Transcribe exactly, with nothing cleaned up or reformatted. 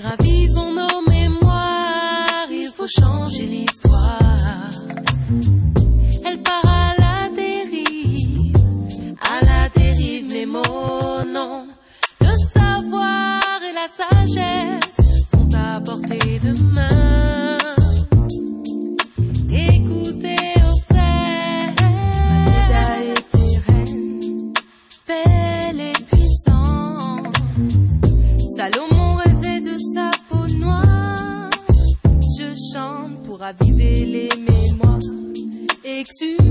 Ravivons nos mémoires, il faut changer l'histoire. Elle part à la dérive, à la dérive, mes mots, non. Le savoir et la sagesse sont à portée de main. Écoutez, observe, Mathilda était reine, belle et puissante. Salomon rêvait de sa peau noire. Je chante pour raviver les mémoires exutoires.